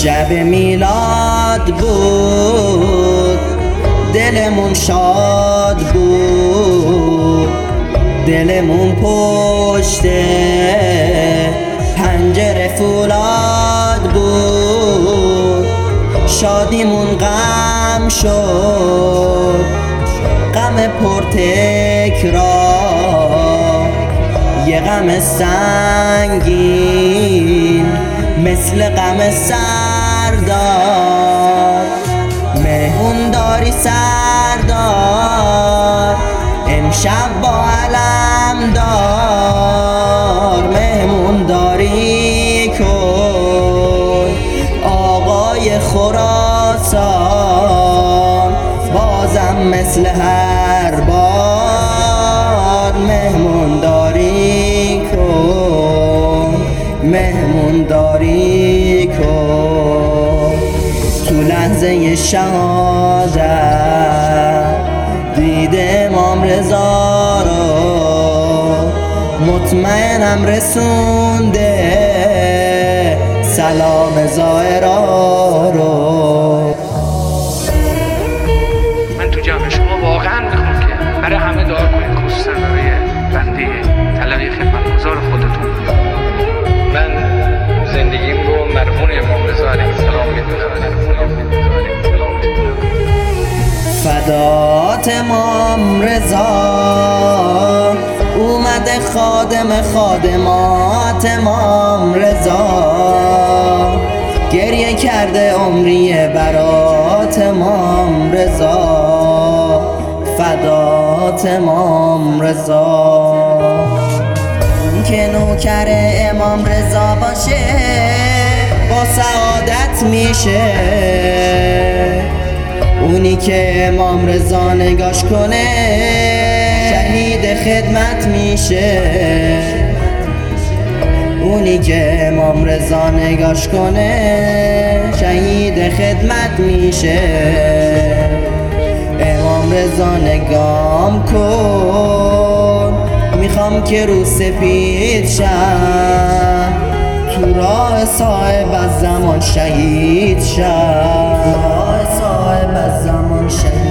شب میلاد بود، دلمون شاد بود، دلمون پشت پنجره فولاد بود. شادیمون غم شد، غم پر تکرار، یه غم سنگین مثل غم سردار. مهمون داری سردار، امشب با علم دار. مهمون داری کن آقای خراسان، بازم مثل هر بار. مهمون داری کن، مهمون داری کن. تو لحظه شهادت دیده امام رضا رو، مطمئنم رسونده سلام زائرا رو. من تو جمع شما واقعا میخوام که برای همه دعا کنید، خصوصا برای بنده طلبه خدمتگزار خودتون. من زندگیم رو مرهون امام رضا علیه السلام میدونم. فدات امام رضا اومده خادم خادمات امام رضا، گریه کرده عمری برات امام رضا. فدات امام رضا. اون که نوکر امام رضا باشه با سعادت میشه، اونی که امام رضا نگاش کنه شهید خدمت میشه. اونی که امام رضا نگاش کنه شهید خدمت میشه. امام رضا نگام کن، میخوام که رو سپید شم، تو راه صاحب از زمان شهید شم. راه صاحب از زمان شهید